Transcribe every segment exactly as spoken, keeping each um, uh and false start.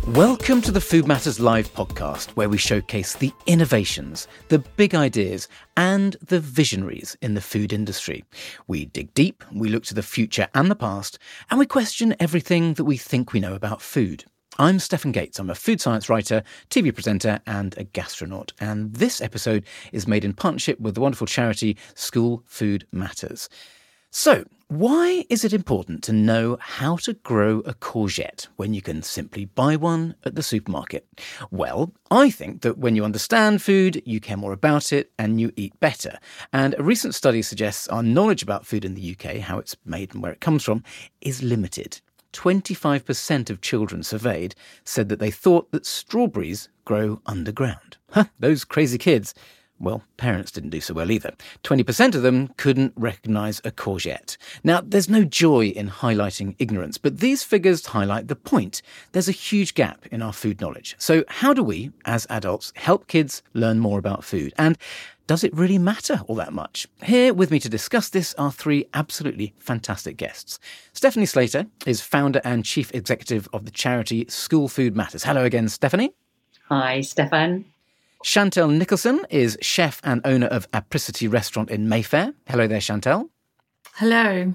Welcome to the Food Matters Live podcast, where we showcase the innovations, the big ideas, and the visionaries in the food industry. We dig deep, we look to the future and the past, and we question everything that we think we know about food. I'm Stefan Gates. I'm a food science writer, T V presenter, and a gastronaut. And this episode is made in partnership with the wonderful charity School Food Matters. So, why is it important to know how to grow a courgette when you can simply buy one at the supermarket? Well, I think that when you understand food, you care more about it and you eat better. And a recent study suggests our knowledge about food in the U K, how it's made and where it comes from, is limited. twenty-five percent of children surveyed said that they thought that strawberries grow underground. Huh, those crazy kids. Well, parents didn't do so well either. twenty percent of them couldn't recognise a courgette. Now, there's no joy in highlighting ignorance, but these figures highlight the point. There's a huge gap in our food knowledge. So how do we, as adults, help kids learn more about food? And does it really matter all that much? Here with me to discuss this are three absolutely fantastic guests. Stephanie Slater is founder and chief executive of the charity School Food Matters. Hello again, Stephanie. Hi, Stefan. Chantel Nicholson is chef and owner of Apricity Restaurant in Mayfair. Hello there, Chantel. Hello.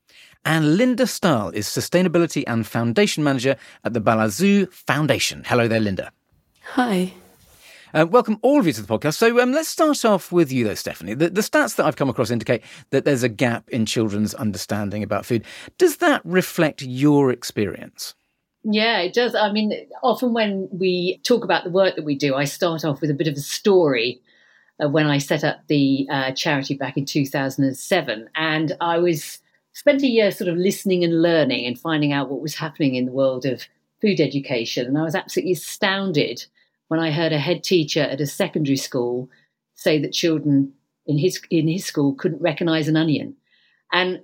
And Linda Stahl is Sustainability and Foundation Manager at the Balazoo Foundation. Hello there, Linda. Hi. Uh, welcome all of you to the podcast. So um, let's start off with you though, Stephanie. The, the stats that I've come across indicate that there's a gap in children's understanding about food. Does that reflect your experience? Yeah, it does. I mean, often when we talk about the work that we do, I start off with a bit of a story uh, when I set up the uh, charity back in two thousand seven. And I was spent a year sort of listening and learning and finding out what was happening in the world of food education. And I was absolutely astounded when I heard a head teacher at a secondary school say that children in his in his school couldn't recognise an onion. And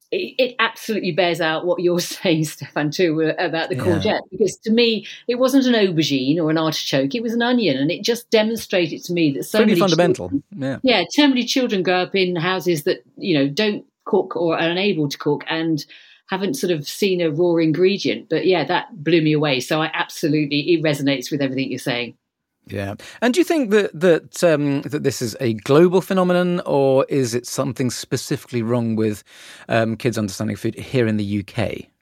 it absolutely bears out what you're saying, Stefan, too, about the courgette, yeah. Because to me, it wasn't an aubergine or an artichoke, it was an onion. And it just demonstrated to me that so Pretty many fundamental. Children, yeah. yeah, so many children grow up in houses that, you know, don't cook or are unable to cook and haven't sort of seen a raw ingredient. But yeah, that blew me away. So I absolutely, it resonates with everything you're saying. Yeah. And do you think that that um, that this is a global phenomenon, or is it something specifically wrong with um, kids understanding food here in the U K?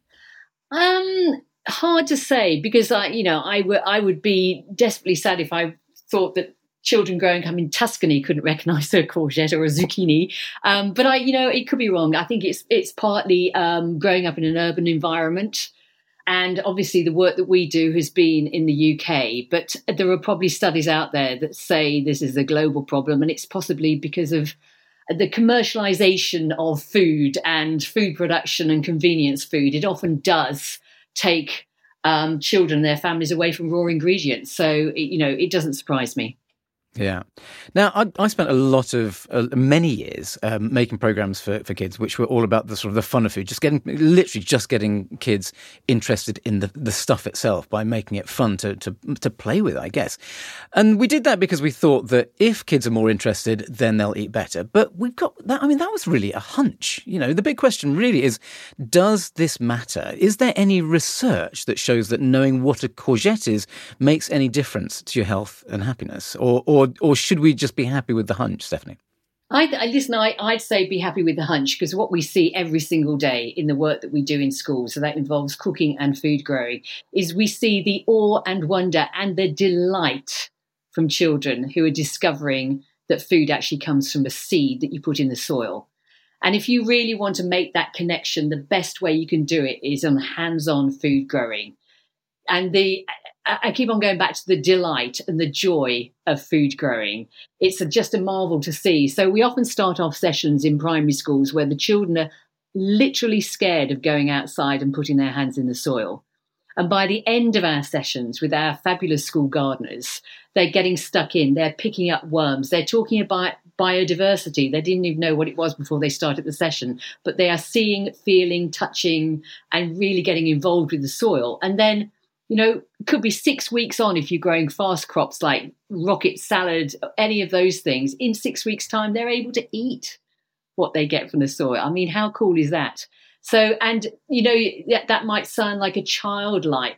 Um, hard to say, because I, you know, I would I would be desperately sad if I thought that children growing up in Tuscany couldn't recognise a courgette or a zucchini. Um, but I, you know, it could be wrong. I think it's it's partly um, growing up in an urban environment. And obviously the work that we do has been in the U K, but there are probably studies out there that say this is a global problem, and it's possibly because of the commercialisation of food and food production and convenience food. It often does take um, children and their families away from raw ingredients. So, it, you know, it doesn't surprise me. Yeah. Now, I, I spent a lot of, uh, many years um, making programs for, for kids, which were all about the sort of the fun of food, just getting, literally just getting kids interested in the, the stuff itself by making it fun to, to, to play with, I guess. And we did that because we thought that if kids are more interested, then they'll eat better. But we've got that, I mean, that was really a hunch. You know, the big question really is, does this matter? Is there any research that shows that knowing what a courgette is makes any difference to your health and happiness? Or, or Or should we just be happy with the hunch, Stephanie? I, I listen. I, I'd say be happy with the hunch, because what we see every single day in the work that we do in schools, so that involves cooking and food growing, is we see the awe and wonder and the delight from children who are discovering that food actually comes from a seed that you put in the soil. And if you really want to make that connection, the best way you can do it is on hands-on food growing. And the I keep on going back to the delight and the joy of food growing. It's a, just a marvel to see. So we often start off sessions in primary schools where the children are literally scared of going outside and putting their hands in the soil. And by the end of our sessions with our fabulous school gardeners, they're getting stuck in, they're picking up worms, they're talking about biodiversity. They didn't even know what it was before they started the session, but they are seeing, feeling, touching, and really getting involved with the soil. And then, you know, it could be six weeks on if you're growing fast crops like rocket salad, any of those things. In six weeks' time, they're able to eat what they get from the soil. I mean, how cool is that? So, and, you know, that, that might sound like a childlike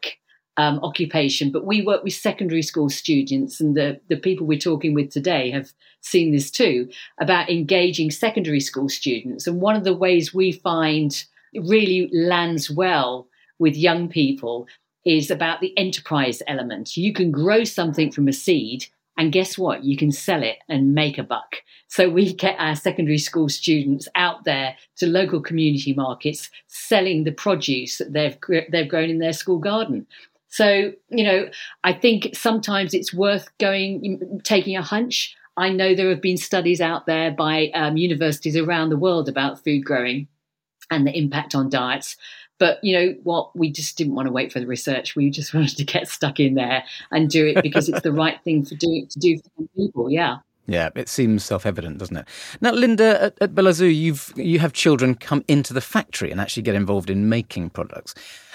um, occupation, but we work with secondary school students, and the, the people we're talking with today have seen this too, about engaging secondary school students. And one of the ways we find it really lands well with young people is about the enterprise element. You can grow something from a seed, and guess what? You can sell it and make a buck. So we get our secondary school students out there to local community markets selling the produce that they've they've grown in their school garden. So, you know, I think sometimes it's worth going, taking a hunch. I know there have been studies out there by um, universities around the world about food growing and the impact on diets. But you know what? We just didn't want to wait for the research. We just wanted to get stuck in there and do it because it's the right thing for do, to do for people. Yeah. Yeah, it seems self-evident, doesn't it? Now, Linda, at, at Bella Zoo, you've you have children come into the factory and actually get involved in making products.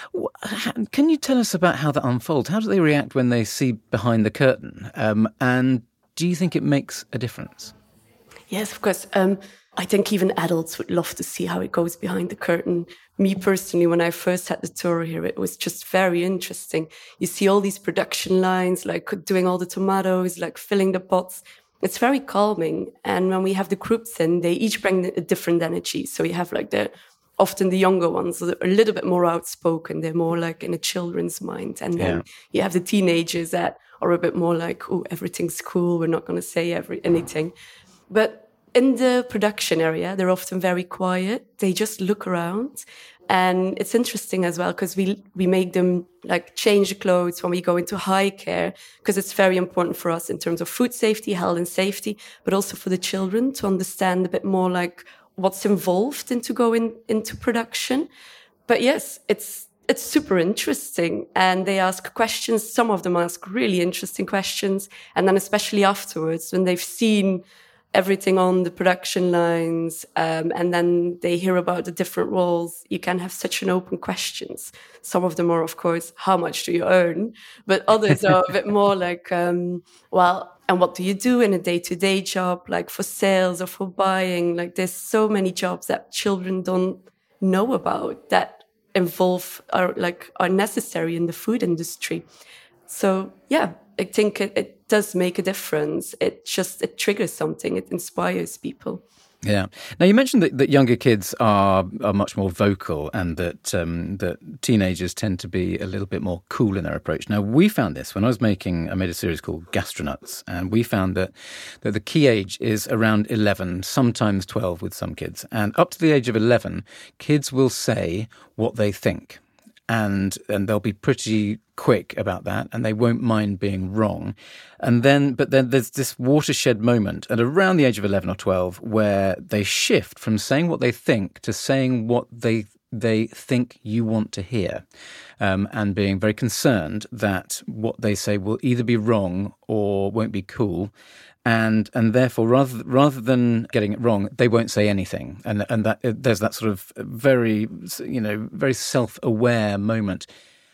Can you tell us about how that unfolds? How do they react when they see behind the curtain? Um, and do you think it makes a difference? Yes, of course. Um, I think even adults would love to see how it goes behind the curtain. Me personally, when I first had the tour here, it was just very interesting. You see all these production lines, like doing all the tomatoes, like filling the pots. It's very calming. And when we have the groups in, they each bring a different energy. So you have like the, often the younger ones are a little bit more outspoken. They're more like in a children's mind. And then yeah. you have the teenagers that are a bit more like, oh, everything's cool. We're not going to say every anything. But in the production area, they're often very quiet. They just look around. And it's interesting as well because we we make them like change the clothes when we go into high care because it's very important for us in terms of food safety, health and safety, but also for the children to understand a bit more like what's involved into going into production. But yes, it's it's super interesting. And they ask questions. Some of them ask really interesting questions. And then especially afterwards when they've seen everything on the production lines, um, and then they hear about the different roles. You can have such an open questions. Some of them are, of course, how much do you earn? But others are a bit more like, um, well, and what do you do in a day-to-day job, like for sales or for buying? Like there's so many jobs that children don't know about that involve, are like, are necessary in the food industry. So, yeah, I think it, it does make a difference. It just, it triggers something. It inspires people. Yeah. Now, you mentioned that, that younger kids are are much more vocal and that um, that teenagers tend to be a little bit more cool in their approach. Now, we found this when I was making, I made a series called Gastronauts, and we found that, that the key age is around eleven, sometimes twelve with some kids. And up to the age of eleven, kids will say what they think. And and they'll be pretty quick about that, and they won't mind being wrong. And then, but then there's this watershed moment at around the age of eleven or twelve where they shift from saying what they think to saying what they they think you want to hear, um, and being very concerned that what they say will either be wrong or won't be cool. And and therefore, rather rather than getting it wrong, they won't say anything. And and that there's that sort of very, you know, very self-aware moment.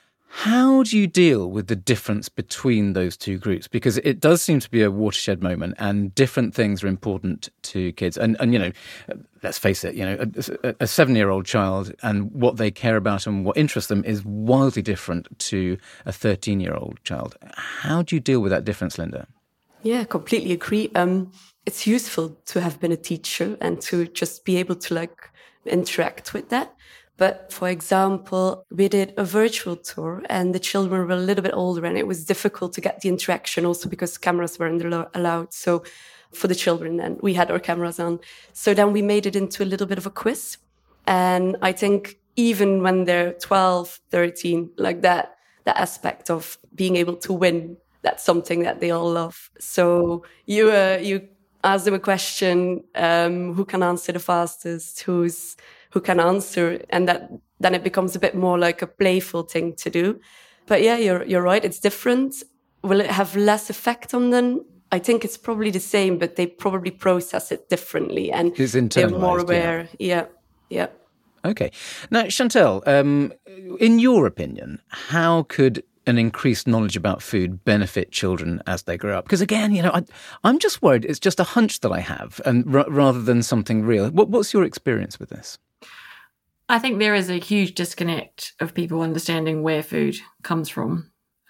How do you deal with the difference between those two groups? Because it does seem to be a watershed moment, and different things are important to kids. And and you know, let's face it, you know, a, a seven-year-old child and what they care about and what interests them is wildly different to a thirteen-year-old child. How do you deal with that difference, Linda? Yeah, completely agree. Um, it's useful to have been a teacher and to just be able to like interact with that. But for example, we did a virtual tour and the children were a little bit older and it was difficult to get the interaction also because cameras weren't allowed. So for the children, and we had our cameras on. So then we made it into a little bit of a quiz. And I think even when they're twelve, thirteen, like that, the aspect of being able to win, that's something that they all love. So you uh, you ask them a question, um, who can answer the fastest, who's who can answer, and that then it becomes a bit more like a playful thing to do. But yeah, you're you're right. It's different. Will it have less effect on them? I think it's probably the same, but they probably process it differently, and they're more aware. Yeah, yeah. yeah. Okay. Now, Chantal, um, in your opinion, how could an increased knowledge about food benefit children as they grow up? Because again, you know, I, I'm just worried it's just a hunch that I have, and r- rather than something real. What, what's your experience with this? I think there is a huge disconnect of people understanding where food comes from.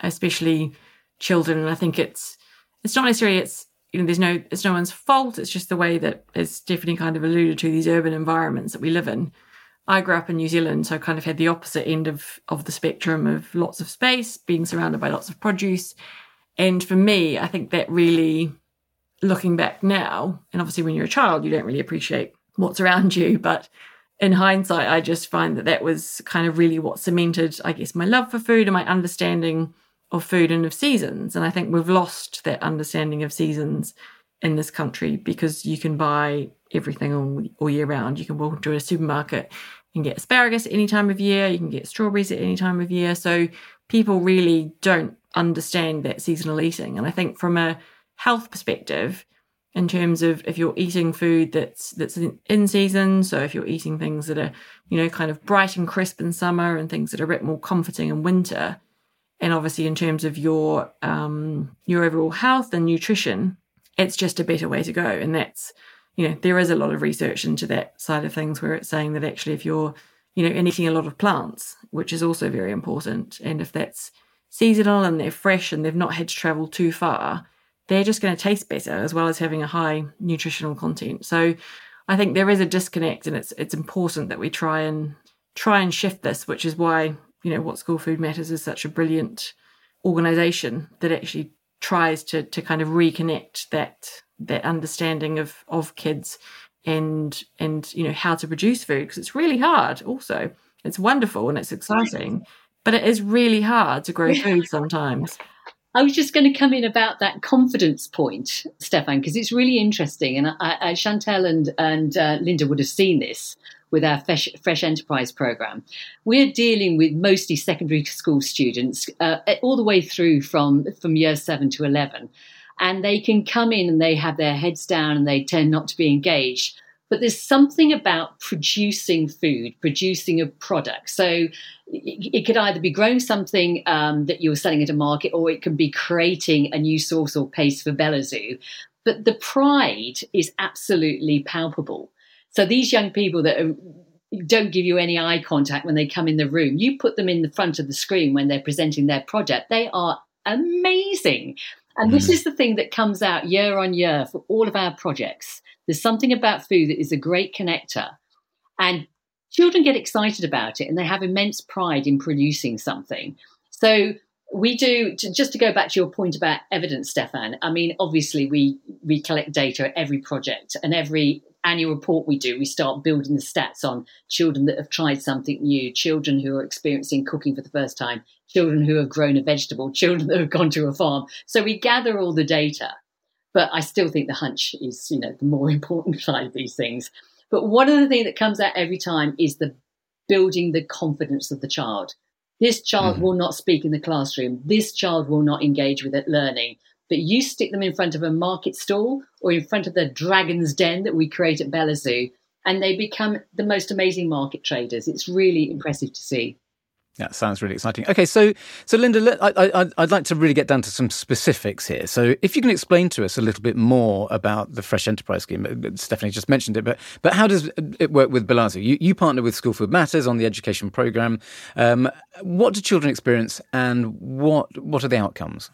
especially children. And I think it's it's not necessarily it's you know there's no it's no one's fault. It's just the way that, as Stephanie kind of alluded to, these urban environments that we live in. I grew up in New Zealand, so I kind of had the opposite end of of the spectrum of lots of space, being surrounded by lots of produce. And for me, I think that really, looking back now, and obviously when you're a child, you don't really appreciate what's around you, but in hindsight, I just find that that was kind of really what cemented, I guess, my love for food and my understanding of food and of seasons. And I think we've lost that understanding of seasons in this country because you can buy everything all, all year round. You can walk into a supermarket and get asparagus at any time of year. You can get strawberries at any time of year. So people really don't understand that seasonal eating. And I think from a health perspective, in terms of if you're eating food that's that's in, in season, so if you're eating things that are, you know, kind of bright and crisp in summer and things that are a bit more comforting in winter, and obviously in terms of your um, your overall health and nutrition, it's just a better way to go. And that's, you know, there is a lot of research into that side of things where it's saying that actually if you're, you know, and eating a lot of plants, which is also very important, and if that's seasonal and they're fresh and they've not had to travel too far, they're just going to taste better as well as having a high nutritional content. So I think there is a disconnect, and it's it's important that we try and try and shift this, which is why, you know, What School Food Matters is such a brilliant organisation that actually tries to to kind of reconnect that that understanding of of kids and and you know how to produce food, because it's really hard. Also, it's wonderful and it's exciting, but it is really hard to grow food sometimes. I was just going to come in about that confidence point, Stefan, because it's really interesting. And I, I, Chantel and, and uh, Linda would have seen this with our Fresh, Fresh Enterprise programme. We're dealing with mostly secondary school students uh, all the way through from, from year seven to eleven. And they can come in and they have their heads down and they tend not to be engaged. But there's something about producing food, producing a product. So it could either be growing something um, that you're selling at a market, or it can be creating a new sauce or paste for Bella Zoo. But the pride is absolutely palpable. So these young people that are, don't give you any eye contact when they come in the room, you put them in the front of the screen when they're presenting their project, they are amazing. And mm. this is the thing that comes out year on year for all of our projects. There's something about food that is a great connector, and children get excited about it and they have immense pride in producing something. So we do, to, just to go back to your point about evidence, Stefan, I mean, obviously we, we collect data at every project, and every annual report we do, we start building the stats on children that have tried something new, children who are experiencing cooking for the first time, children who have grown a vegetable, children that have gone to a farm. So we gather all the data. But I still think the hunch is, you know, the more important side of these things. But one of the things that comes out every time is the building the confidence of the child. This child mm-hmm. will not speak in the classroom. This child will not engage with it learning. But you stick them in front of a market stall or in front of the Dragon's Den that we create at Bella Zoo, and they become the most amazing market traders. It's really impressive to see. Yeah, sounds really exciting. Okay, so so Linda, I, I, I'd like to really get down to some specifics here. So if you can explain to us a little bit more about the Fresh Enterprise Scheme. Stephanie just mentioned it, but but how does it work with Bella Zoo? You, you partner with School Food Matters on the education programme. Um, what do children experience, and what what are the outcomes?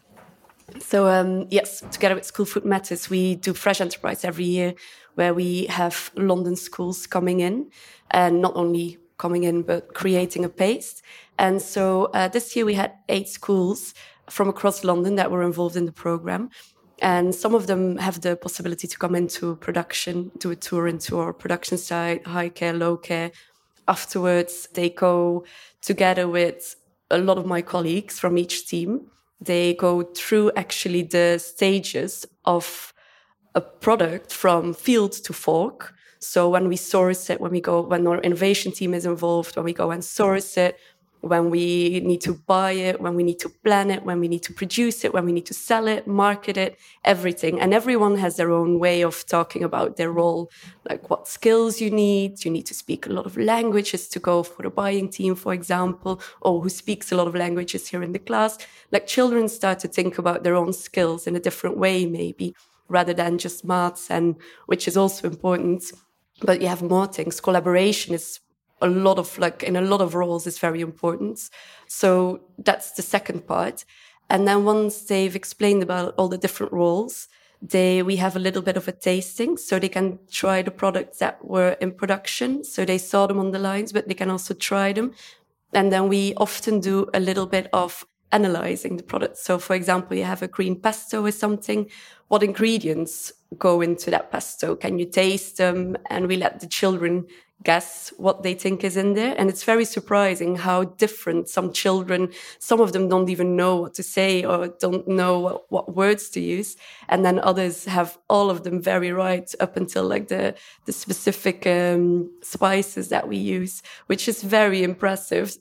So um, yes, together with School Food Matters, we do Fresh Enterprise every year, where we have London schools coming in, and not only coming in, but creating a paste. And so uh, this year we had eight schools from across London that were involved in the program. And some of them have the possibility to come into production, do a tour into our production site, high care, low care. Afterwards, they go together with a lot of my colleagues from each team. They go through actually the stages of a product from field to fork. So when we source it, when we go, when our innovation team is involved, when we go and source it, when we need to buy it, when we need to plan it, when we need to produce it, when we need to sell it, market it, everything. And everyone has their own way of talking about their role, like what skills you need. You need to speak a lot of languages to go for the buying team, for example, or who speaks a lot of languages here in the class. Like children start to think about their own skills in a different way, maybe, rather than just maths, and which is also important. But you have more things. Collaboration is a lot of, like, in a lot of roles is very important. So that's the second part. And then once they've explained about all the different roles, they we have a little bit of a tasting so they can try the products that were in production. So they saw them on the lines, but they can also try them. And then we often do a little bit of analyzing the product. So for example, you have a green pesto or something. What ingredients go into that pesto? Can you taste them? And we let the children guess what they think is in there. And it's very surprising how different some children, some of them don't even know what to say or don't know what, what words to use. And then others have all of them very right up until like the, the specific um, spices that we use, which is very impressive.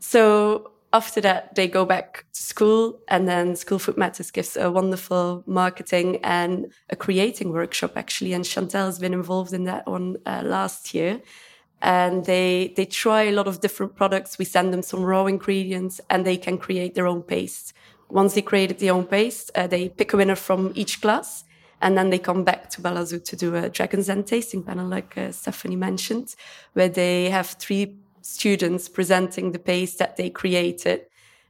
So after that, they go back to school, and then School Food Matters gives a wonderful marketing and a creating workshop, actually. And Chantal has been involved in that one uh, last year. And they they try a lot of different products. We send them some raw ingredients, and they can create their own paste. Once they created their own paste, uh, they pick a winner from each class, and then they come back to Bella Zoo to do a Dragon's Den tasting panel, like uh, Stephanie mentioned, where they have three students presenting the paste that they created.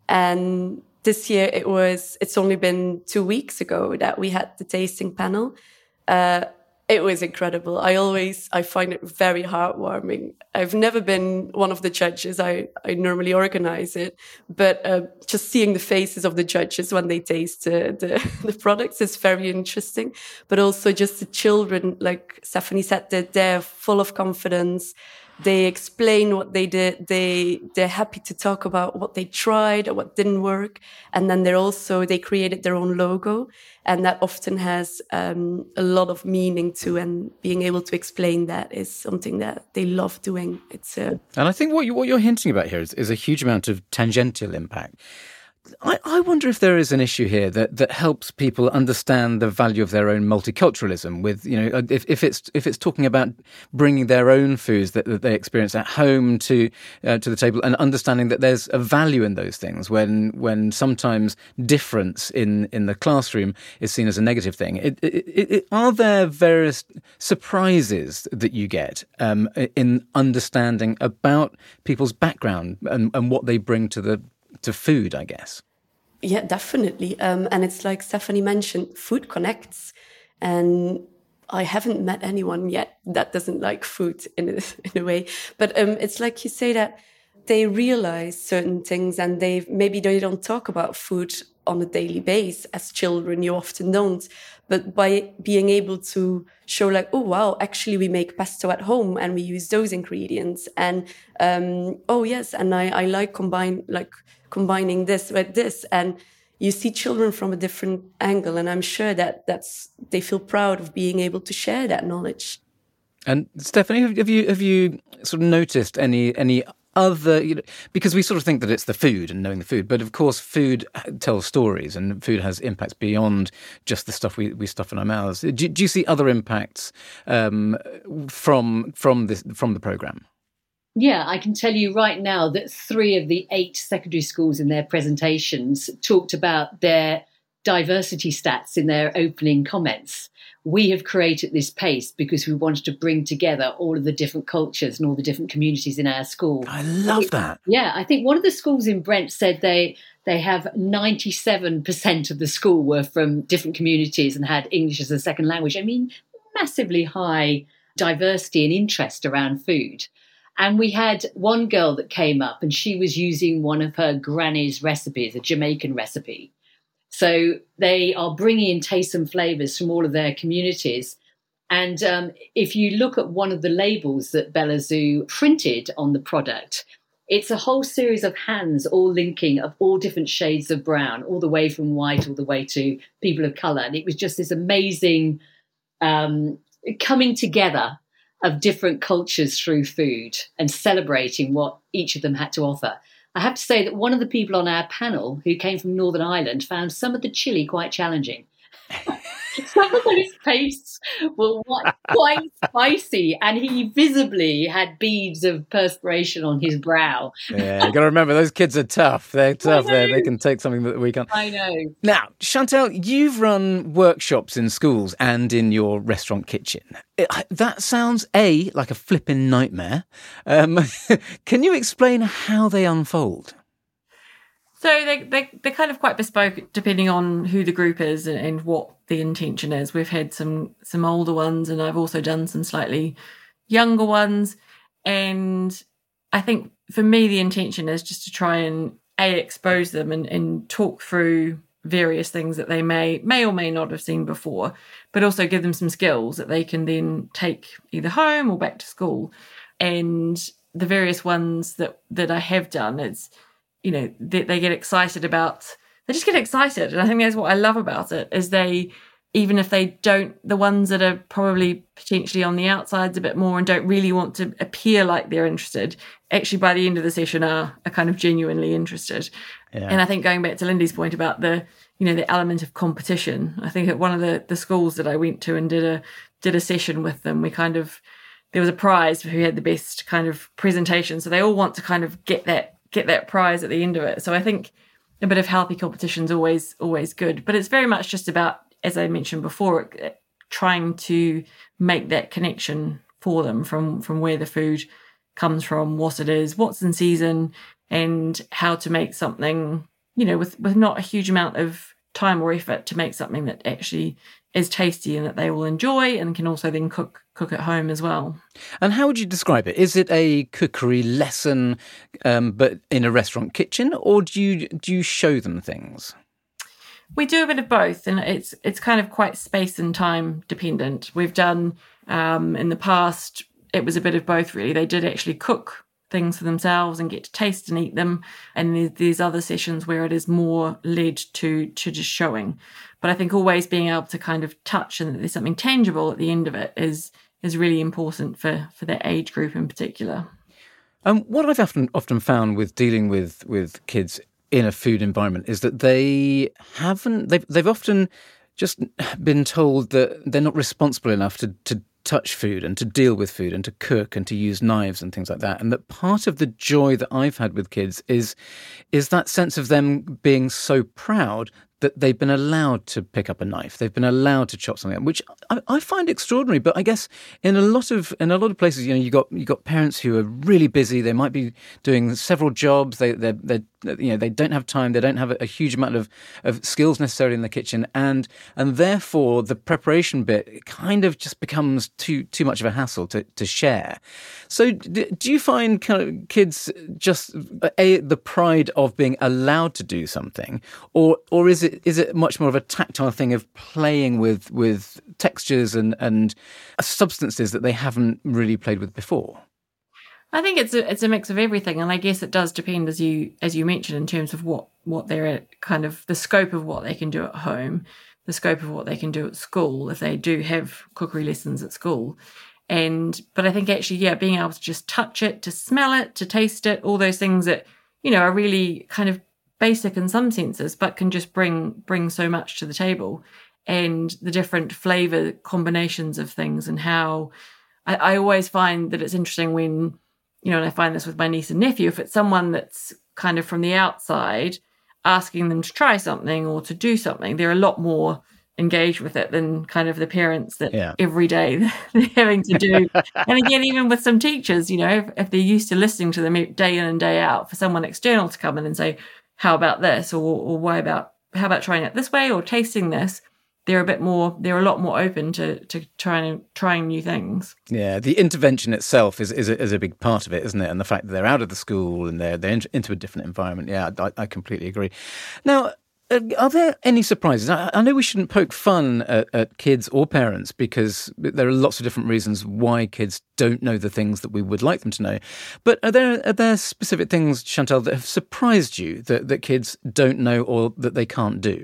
And this year it was, it's only been two weeks ago that we had the tasting panel. Uh, it was incredible. I always, I find it very heartwarming. I've never been one of the judges. I, I normally organize it, but uh, just seeing the faces of the judges when they taste uh, the, the products is very interesting. But also just the children, like Stephanie said, that they're full of confidence. They explain what they did. They, they're happy to talk about what they tried or what didn't work. And then they're also, they created their own logo. And that often has um, a lot of meaning to, and being able to explain that is something that they love doing. It's a... And I think what, you, what you're hinting about here is, is a huge amount of tangential impact. I, I wonder if there is an issue here that, that helps people understand the value of their own multiculturalism. With, you know, if, if it's if it's talking about bringing their own foods that, that they experience at home to uh, to the table, and understanding that there's a value in those things. When when sometimes difference in, in the classroom is seen as a negative thing. It, it, it, it, are there various surprises that you get um, in understanding about people's background and, and what they bring to the to food, I guess? Yeah, definitely. Um, and it's like Stephanie mentioned, food connects. And I haven't met anyone yet that doesn't like food in a, in a way. But um, it's like you say that they realize certain things, and they maybe they don't talk about food on a daily basis. As children, you often don't. But by being able to show like, oh, wow, actually we make pesto at home and we use those ingredients. And, um, oh, yes, and I, I like combine like combining this with this. And you see children from a different angle. And I'm sure that that's they feel proud of being able to share that knowledge. And Stephanie, have you have you sort of noticed any any other, you know, because we sort of think that it's the food and knowing the food, but of course food tells stories, and food has impacts beyond just the stuff we, we stuff in our mouths. Do, do you see other impacts um, from from this from the programme? Yeah, I can tell you right now that three of the eight secondary schools in their presentations talked about their diversity stats in their opening comments. We have created this paste because we wanted to bring together all of the different cultures and all the different communities in our school. I love that. Yeah, I think one of the schools in Brent said they they have ninety-seven percent of the school were from different communities and had English as a second language. I mean, massively high diversity and interest around food. And we had one girl that came up, and she was using one of her granny's recipes, a Jamaican recipe. So they are bringing in tastes and flavours from all of their communities. And um, if you look at one of the labels that Bella Zoo printed on the product, it's a whole series of hands all linking of all different shades of brown, all the way from white all the way to people of colour. And it was just this amazing um, coming together of different cultures through food and celebrating what each of them had to offer. I have to say that one of the people on our panel who came from Northern Ireland found some of the chili quite challenging. Some of those pastes were quite spicy, and he visibly had beads of perspiration on his brow. Yeah, you got to remember, those kids are tough. They're tough. They they can take something that we can't. I know. Now, Chantal, you've run workshops in schools and in your restaurant kitchen. It, that sounds, A, like a flipping nightmare. Um, can you explain how they unfold? So they, they, they're kind of quite bespoke depending on who the group is and, and what the intention is. We've had some some older ones, and I've also done some slightly younger ones. And I think for me, the intention is just to try and A, expose them and, and talk through various things that they may may or may not have seen before, but also give them some skills that they can then take either home or back to school. And the various ones that, that I have done, it's, you know, they, they get excited about, they just get excited. And I think that's what I love about it, is they, even if they don't, the ones that are probably potentially on the outsides a bit more and don't really want to appear like they're interested, actually by the end of the session are, are kind of genuinely interested. Yeah. And I think going back to Lindy's point about the, you know, the element of competition, I think at one of the, the schools that I went to and did a did a session with them, we kind of, there was a prize for who had the best kind of presentation. So they all want to kind of get that get that prize at the end of it. So I think a bit of healthy competition is always always good, but it's very much just about, as I mentioned before, trying to make that connection for them from from where the food comes from, what it is, what's in season, and how to make something, you know, with, with not a huge amount of time or effort, to make something that actually is tasty and that they will enjoy and can also then cook cook at home as well. And how would you describe it? Is it a cookery lesson, um, but in a restaurant kitchen, or do you do you show them things? We do a bit of both, and it's it's kind of quite space and time dependent. We've done, um, in the past, it was a bit of both, really. They did actually cook things for themselves and get to taste and eat them. And there's, there's other sessions where it is more led to, to just showing. But I think always being able to kind of touch and that there's something tangible at the end of it is is really important for, for that age group in particular. Um, what I've often often found with dealing with, with kids in a food environment is that they haven't, they've, they've often just been told that they're not responsible enough to, to touch food and to deal with food and to cook and to use knives and things like that. And that part of the joy that I've had with kids is, is that sense of them being so proud that they've been allowed to pick up a knife, they've been allowed to chop something up, which I, I find extraordinary. But I guess in a lot of in a lot of places, you know, you got you got parents who are really busy. They might be doing several jobs. They they they you know they don't have time. They don't have a, a huge amount of, of skills necessarily in the kitchen, and and therefore the preparation bit kind of just becomes too too much of a hassle to, to share. So do, do you find kind of kids just a, the pride of being allowed to do something, or or is it Is it much more of a tactile thing of playing with with textures and, and substances that they haven't really played with before? I think it's a it's a mix of everything, and I guess it does depend, as you as you mentioned, in terms of what what they're kind of the scope of what they can do at home, the scope of what they can do at school if they do have cookery lessons at school. And but I think actually, yeah, being able to just touch it, to smell it, to taste it, all those things that, you know, are really kind of basic in some senses, but can just bring bring so much to the table, and the different flavour combinations of things, and how I, I always find that it's interesting when, you know, and I find this with my niece and nephew, if it's someone that's kind of from the outside asking them to try something or to do something, they're a lot more engaged with it than kind of the parents that yeah. every day they're having to do. And again, even with some teachers, you know, if, if they're used to listening to them day in and day out, for someone external to come in and say, how about this? Or, or why about, how about trying it this way or tasting this? They're a bit more, they're a lot more open to, to trying, trying new things. Yeah. The intervention itself is, is a, is a big part of it, isn't it? And the fact that they're out of the school and they're, they're into a different environment. Yeah, I, I completely agree. Now, are there any surprises? I, I know we shouldn't poke fun at, at kids or parents, because there are lots of different reasons why kids don't know the things that we would like them to know. But are there are there specific things, Chantal, that have surprised you that, that kids don't know or that they can't do?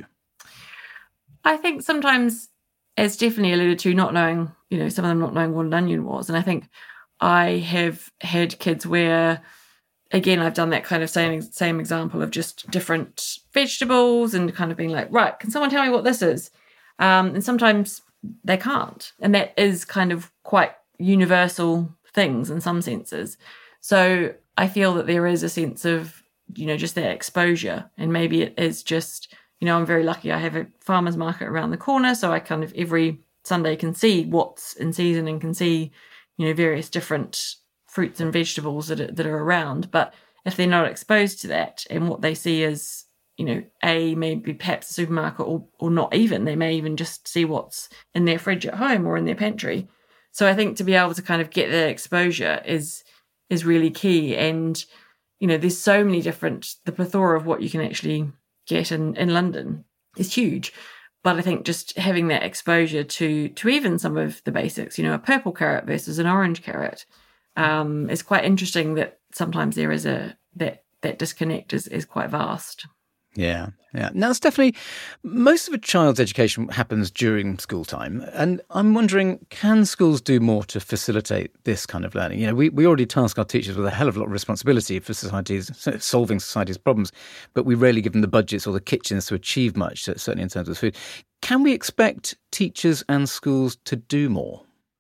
I think sometimes, as Stephanie alluded to, not knowing, you know, some of them not knowing what an onion was. And I think I have had kids where, again, I've done that kind of same same example of just different vegetables and kind of being like, right, can someone tell me what this is? Um, and sometimes they can't. And that is kind of quite universal things in some senses. So I feel that there is a sense of, you know, just that exposure. And maybe it is just, you know, I'm very lucky I have a farmer's market around the corner. So I kind of every Sunday can see what's in season and can see, you know, various different fruits and vegetables that are, that are around. But if they're not exposed to that and what they see is you know, A, maybe perhaps a supermarket, or or not even. They may even just see what's in their fridge at home or in their pantry. So I think to be able to kind of get that exposure is is really key. And, you know, there's so many different, the plethora of what you can actually get in, in London is huge. But I think just having that exposure to to even some of the basics, you know, a purple carrot versus an orange carrot, um, is quite interesting that sometimes there is a, that that disconnect is, is quite vast. Yeah, yeah. Now, Stephanie, most of a child's education happens during school time, and I'm wondering, can schools do more to facilitate this kind of learning? You know, we, we already task our teachers with a hell of a lot of responsibility for society's solving society's problems, but we rarely give them the budgets or the kitchens to achieve much, certainly in terms of food. Can we expect teachers and schools to do more?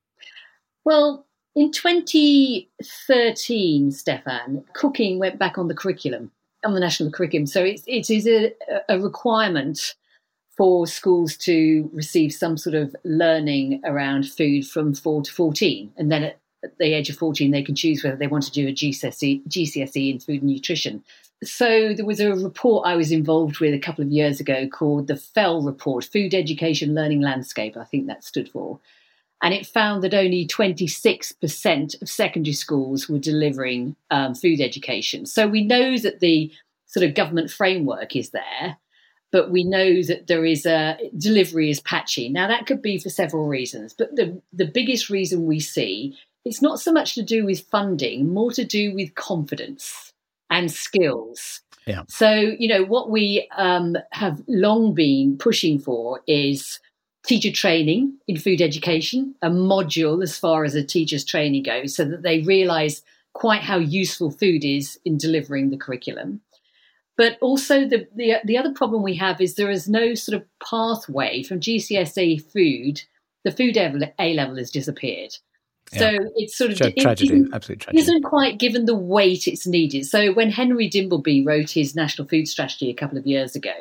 Well, in twenty thirteen, Stefan, cooking went back on the curriculum. On the national curriculum. So it, it is a, a requirement for schools to receive some sort of learning around food from four to fourteen. And then at, at the age of fourteen, they can choose whether they want to do a G C S E, G C S E in food and nutrition. So there was a report I was involved with a couple of years ago called the F E L report, Food Education Learning Landscape, I think that stood for. And it found that only twenty-six percent of secondary schools were delivering um, food education. So we know that the sort of government framework is there, but we know that there is a delivery is patchy. Now, that could be for several reasons, but the, the biggest reason we see, it's not so much to do with funding, more to do with confidence and skills. Yeah. So, you know, what we um, have long been pushing for is teacher training in food education, a module as far as a teacher's training goes, so that they realise quite how useful food is in delivering the curriculum. But also the, the the other problem we have is there is no sort of pathway from G C S E food. The food A level has disappeared. Yeah. So it's sort of Tra- tragedy, it absolute tragedy. Isn't quite given the weight it's needed. So when Henry Dimbleby wrote his National Food Strategy a couple of years ago,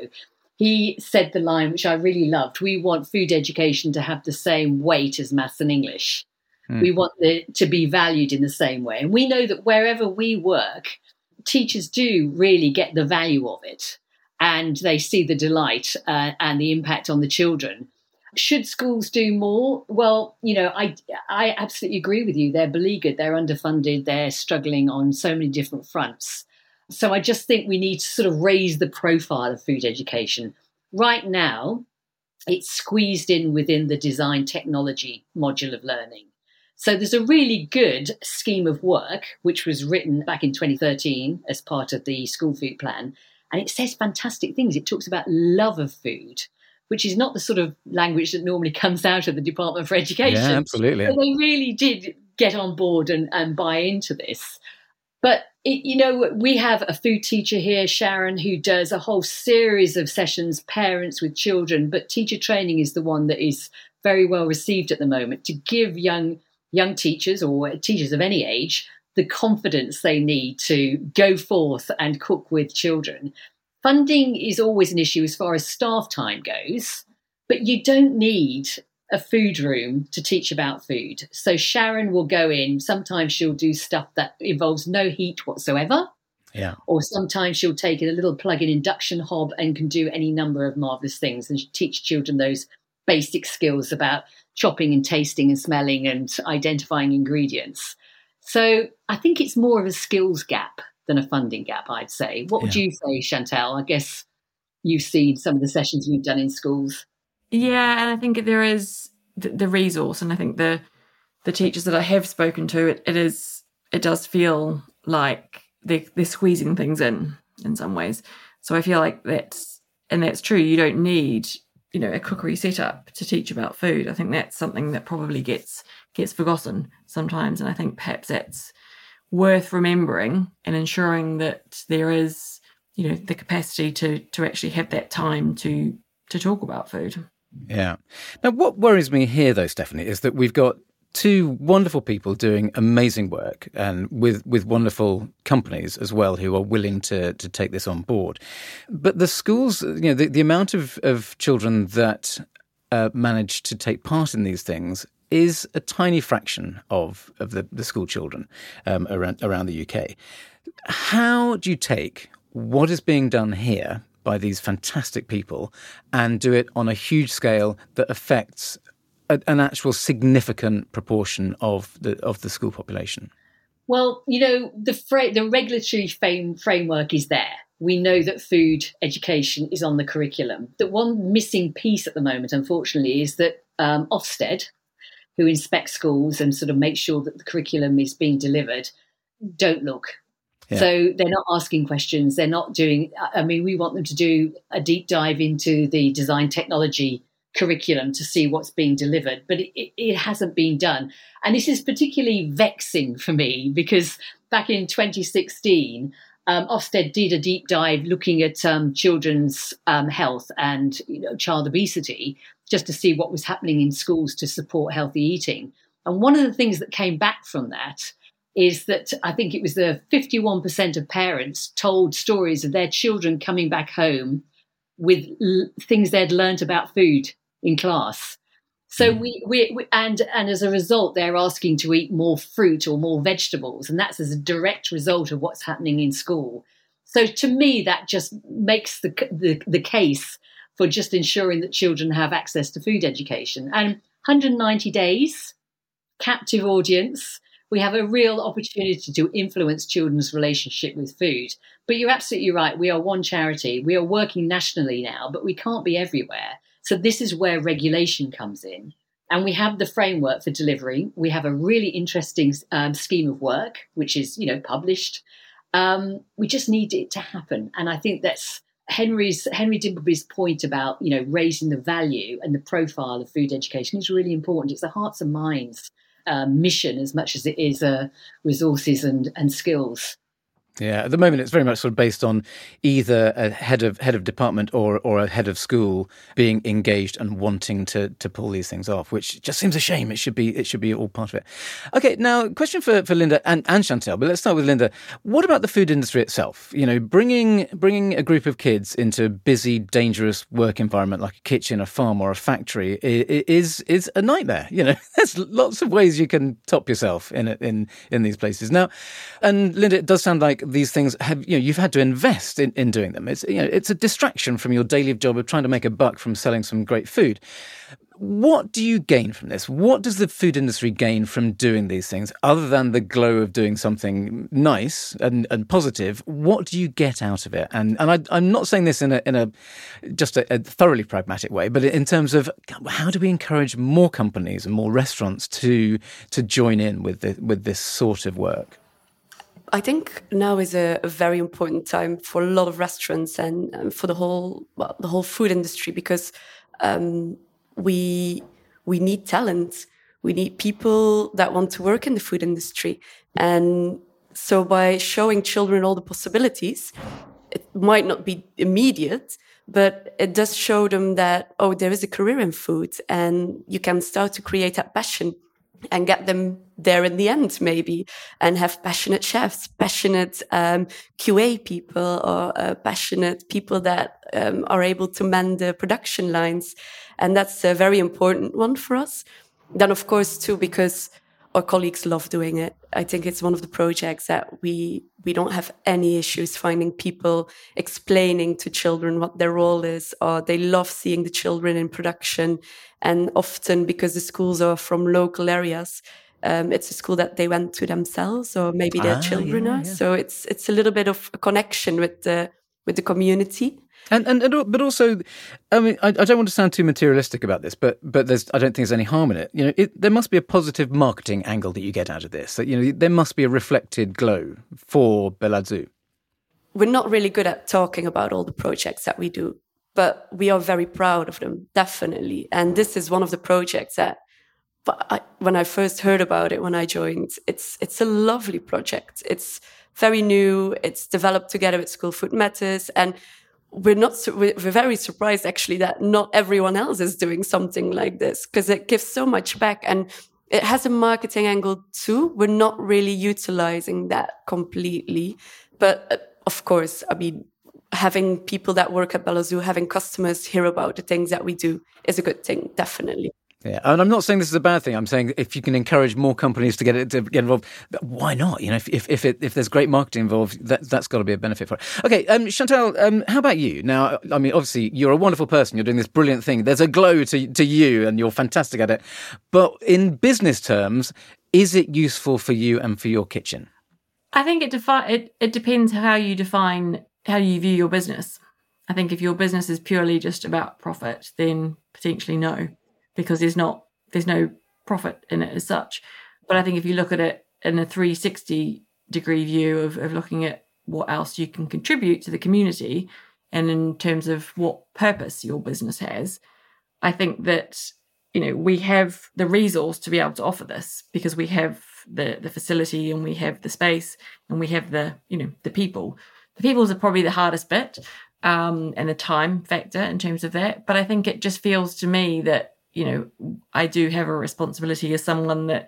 he said the line, which I really loved: we want food education to have the same weight as maths and English. Mm. We want it to be valued in the same way. And we know that wherever we work, teachers do really get the value of it, and they see the delight uh, and the impact on the children. Should schools do more? Well, you know, I I absolutely agree with you. They're beleaguered, they're underfunded, they're struggling on so many different fronts. So I just think we need to sort of raise the profile of food education. Right now, it's squeezed in within the design technology module of learning. So there's a really good scheme of work, which was written back in twenty thirteen as part of the school food plan. And it says fantastic things. It talks about love of food, which is not the sort of language that normally comes out of the Department for Education. Yeah, absolutely. So they really did get on board and, and buy into this. But, it, you know, we have a food teacher here, Sharon, who does a whole series of sessions, parents with children. But teacher training is the one that is very well received at the moment, to give young young teachers or teachers of any age the confidence they need to go forth and cook with children. Funding is always an issue as far as staff time goes, but you don't need a food room to teach about food. So Sharon will go in. Sometimes she'll do stuff that involves no heat whatsoever. Yeah. Or sometimes she'll take a little plug-in induction hob and can do any number of marvellous things and teach children those basic skills about chopping and tasting and smelling and identifying ingredients. So I think it's more of a skills gap than a funding gap, I'd say. What would yeah. you say, Chantal? I guess you've seen some of the sessions you've done in schools. Yeah, and I think there is the, the resource, and I think the the teachers that I have spoken to, it, it is it does feel like they're, they're squeezing things in in some ways. So I feel like that's, and that's true. You don't need, you know, a cookery setup to teach about food. I think that's something that probably gets gets forgotten sometimes, and I think perhaps that's worth remembering and ensuring that there is, you know, the capacity to to actually have that time to to talk about food. Yeah. Now, what worries me here, though, Stephanie, is that we've got two wonderful people doing amazing work, and with, with wonderful companies as well who are willing to to take this on board. But the schools, you know, the, the amount of, of children that uh, manage to take part in these things is a tiny fraction of, of the, the school children um, around, around the U K. How do you take what is being done here by these fantastic people and do it on a huge scale that affects a, an actual significant proportion of the of the school population? Well, you know, the fra- the regulatory frame- framework is there. We know that food education is on the curriculum. The one missing piece at the moment, unfortunately, is that um, Ofsted, who inspect schools and sort of make sure that the curriculum is being delivered, don't look. Yeah. So they're not asking questions. They're not doing, I mean, we want them to do a deep dive into the design technology curriculum to see what's being delivered, but it, it hasn't been done. And this is particularly vexing for me because back in twenty sixteen, um, Ofsted did a deep dive looking at um, children's um, health and you know, child obesity, just to see what was happening in schools to support healthy eating. And one of the things that came back from that is that I think it was the fifty-one percent of parents told stories of their children coming back home with l- things they'd learnt about food in class. So we, we, we and and as a result, they're asking to eat more fruit or more vegetables, and that's as a direct result of what's happening in school. So to me, that just makes the the, the case for just ensuring that children have access to food education. And one hundred ninety days, captive audience. We have a real opportunity to influence children's relationship with food. But you're absolutely right. We are one charity. We are working nationally now, but we can't be everywhere. So this is where regulation comes in. And we have the framework for delivery. We have a really interesting um, scheme of work, which is, you know, published. Um, we just need it to happen. And I think that's Henry's Henry Dimbleby's point about, you know, raising the value and the profile of food education is really important. It's the hearts and minds Um, mission as much as it is uh, resources and, and skills. Yeah, at the moment it's very much sort of based on either a head of head of department or or a head of school being engaged and wanting to to pull these things off, which just seems a shame. It should be it should be all part of it. Okay, now question for, for Linda and, and Chantel, but let's start with Linda. What about the food industry itself? You know, bringing bringing a group of kids into a busy, dangerous work environment like a kitchen, a farm, or a factory is is a nightmare. You know, there's lots of ways you can top yourself in in in these places. Now, and Linda, it does sound like these things have, you know, you've had to invest in, in doing them. It's, you know, it's a distraction from your daily job of trying to make a buck from selling some great food. What do you gain from this? What does the food industry gain from doing these things other than the glow of doing something nice and, and positive? What do you get out of it? And and I, I'm not saying this in a in a just a, a thoroughly pragmatic way, but in terms of how do we encourage more companies and more restaurants to to join in with the, with this sort of work? I think now is a, a very important time for a lot of restaurants and, and for the whole well, the whole food industry because um, we we need talent. We need people that want to work in the food industry. And so by showing children all the possibilities, it might not be immediate, but it does show them that, oh, there is a career in food and you can start to create that passion and get them there in the end, maybe, and have passionate chefs, passionate um, Q A people, or uh, passionate people that um, are able to man the production lines. And that's a very important one for us. Then, of course, too, because our colleagues love doing it. I think it's one of the projects that we we don't have any issues finding people explaining to children what their role is, or they love seeing the children in production. And often, because the schools are from local areas, um, it's a school that they went to themselves, or maybe their ah, children yeah, are. yeah. So it's it's a little bit of a connection with the with the community. And, and and but also, I mean, I, I don't want to sound too materialistic about this, but but there's I don't think there's any harm in it. You know, it, there must be a positive marketing angle that you get out of this. That, you know, there must be a reflected glow for Belazou. We're not really good at talking about all the projects that we do, but we are very proud of them, definitely. And this is one of the projects that, but I, when I first heard about it, when I joined, it's it's a lovely project. It's very new. It's developed together with School Food Matters, and we're not we're very surprised actually that not everyone else is doing something like this, because it gives so much back and it has a marketing angle too. We're not really utilizing that completely, but uh, of course, I mean, having people that work at Belazou, having customers hear about the things that we do is a good thing, definitely. Yeah, and I'm not saying this is a bad thing. I'm saying if you can encourage more companies to get it to get involved, why not? You know, if if if, it, if there's great marketing involved, that that's got to be a benefit for it. Okay, um, Chantal, um, how about you? Now, I mean, obviously you're a wonderful person. You're doing this brilliant thing. There's a glow to to you, and you're fantastic at it. But in business terms, is it useful for you and for your kitchen? I think it defi- it it depends how you define how you view your business. I think if your business is purely just about profit, then potentially no, because there's not there's no profit in it as such. But I think if you look at it in a three sixty degree view of, of looking at what else you can contribute to the community and in terms of what purpose your business has, I think that, you know, we have the resource to be able to offer this because we have the the facility and we have the space and we have the, you know, the people. The people's are probably the hardest bit. Um, and the time factor in terms of that. But I think it just feels to me that, you know, I do have a responsibility as someone that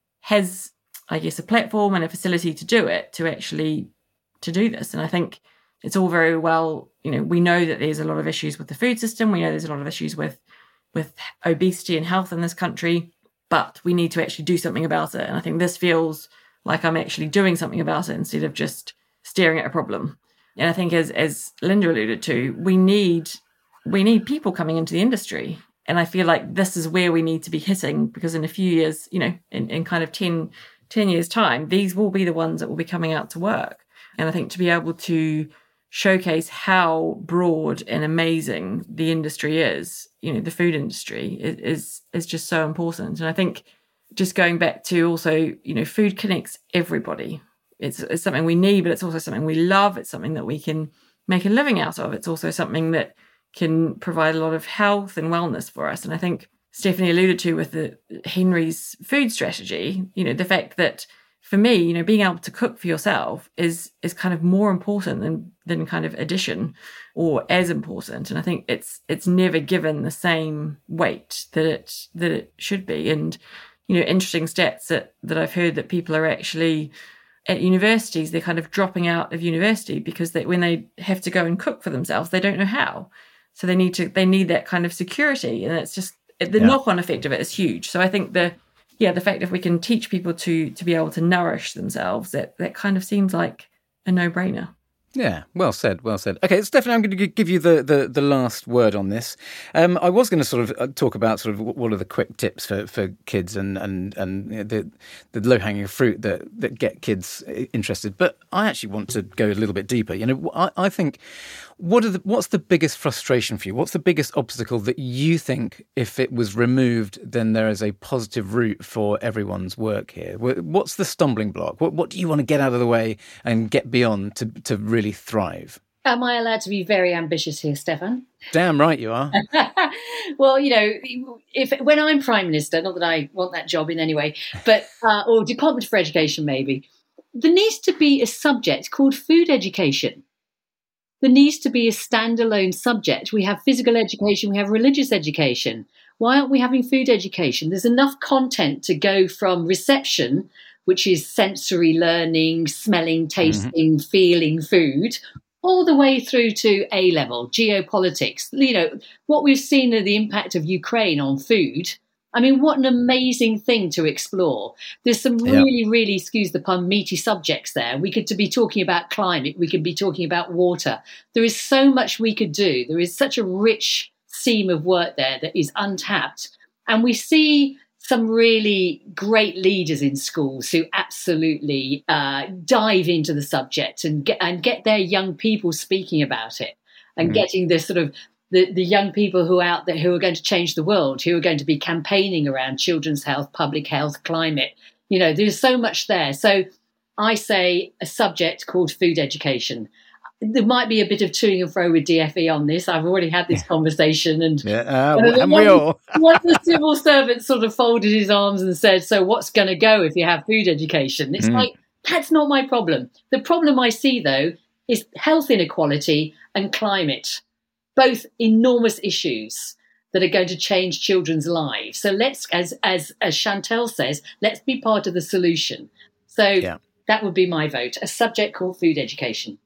has, I guess, a platform and a facility to do it, to actually to do this. And I think it's all very well, you know, we know that there's a lot of issues with the food system. We know there's a lot of issues with, with obesity and health in this country, but we need to actually do something about it. And I think this feels like I'm actually doing something about it instead of just staring at a problem. And I think, as as Linda alluded to, we need we need people coming into the industry. And I feel like this is where we need to be hitting, because in a few years, you know, in, in kind of ten, ten years' time, these will be the ones that will be coming out to work. And I think to be able to showcase how broad and amazing the industry is, you know, the food industry is is, is just so important. And I think just going back to also, you know, food connects everybody. It's, it's something we need, but it's also something we love. It's something that we can make a living out of. It's also something that can provide a lot of health and wellness for us. And I think Stephanie alluded to with the Henry's food strategy, you know, the fact that for me, you know, being able to cook for yourself is is kind of more important than than kind of addition, or as important. And I think it's it's never given the same weight that it that it should be. And, you know, interesting stats that, that I've heard that people are actually at universities, they're kind of dropping out of university because they, when they have to go and cook for themselves, they don't know how. So they need to, they need that kind of security. And it's just, the yeah. knock-on effect of it is huge. So I think the, yeah, the fact that we can teach people to to be able to nourish themselves, that, that kind of seems like a no-brainer. Yeah, well said, well said. Okay, Stephanie, I'm going to give you the, the, the last word on this. Um, I was going to sort of talk about sort of what are the quick tips for, for kids and and and the the low hanging fruit that, that get kids interested. But I actually want to go a little bit deeper. You know, I, I think what are the, what's the biggest frustration for you? What's the biggest obstacle that you think, if it was removed, then there is a positive route for everyone's work here? What's the stumbling block? What what do you want to get out of the way and get beyond to to really thrive? Am I allowed to be very ambitious here, Stefan? Damn right you are. Well, you know, if when I'm Prime Minister, not that I want that job in any way, but uh, or Department for Education maybe, there needs to be a subject called food education. There needs to be a standalone subject. We have physical education, we have religious education. Why aren't we having food education? There's enough content to go from reception, which is sensory learning, smelling, tasting, mm-hmm. feeling food, all the way through to A-level, geopolitics. You know, what we've seen of the impact of Ukraine on food, I mean, what an amazing thing to explore. There's some really, yeah. really, excuse the pun, meaty subjects there. We could be talking about climate. We could be talking about water. There is so much we could do. There is such a rich seam of work there that is untapped. And we see some really great leaders in schools who absolutely uh, dive into the subject and get, and get their young people speaking about it and mm. getting this sort of The, the young people who are out there who are going to change the world, who are going to be campaigning around children's health, public health, climate. You know, there's so much there. So I say a subject called food education. There might be a bit of toing and fro with D F E on this. I've already had this conversation. And, yeah, uh, and, and we all. One of the civil servants sort of folded his arms and said, so what's going to go if you have food education? It's mm. like, that's not my problem. The problem I see, though, is health inequality and climate. Both enormous issues that are going to change children's lives. So let's, as as as Chantal says, let's be part of the solution. So yeah. that would be my vote, a subject called food education.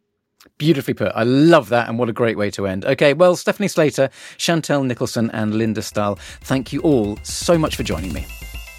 Beautifully put. I love that, and what a great way to end. Okay, well, Stephanie Slater, Chantel Nicholson and Linda Stahl, thank you all so much for joining me.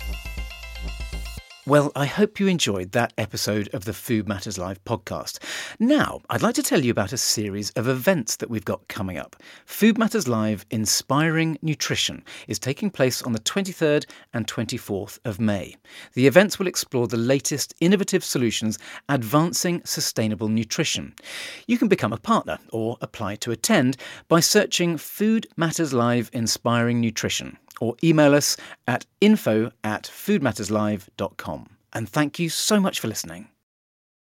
Well, I hope you enjoyed that episode of the Food Matters Live podcast. Now, I'd like to tell you about a series of events that we've got coming up. Food Matters Live Inspiring Nutrition is taking place on the twenty-third and twenty-fourth of May. The events will explore the latest innovative solutions advancing sustainable nutrition. You can become a partner or apply to attend by searching Food Matters Live Inspiring Nutrition, or email us at info at foodmatterslive dot com. And thank you so much for listening.